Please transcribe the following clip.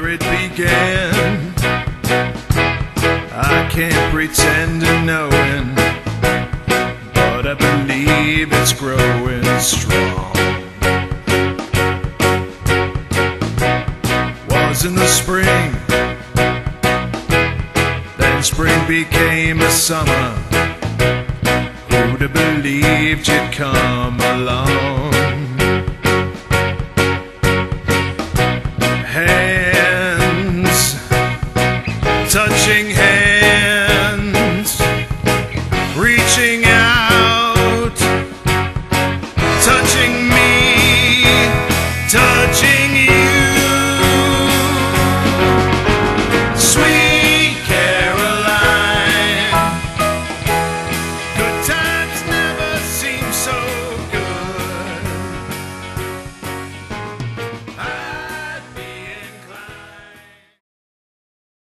where it began. I can't pretend to knowing, but I believe it's growing strong. Was in the spring, then spring became a summer. Who'd have believed you'd come along?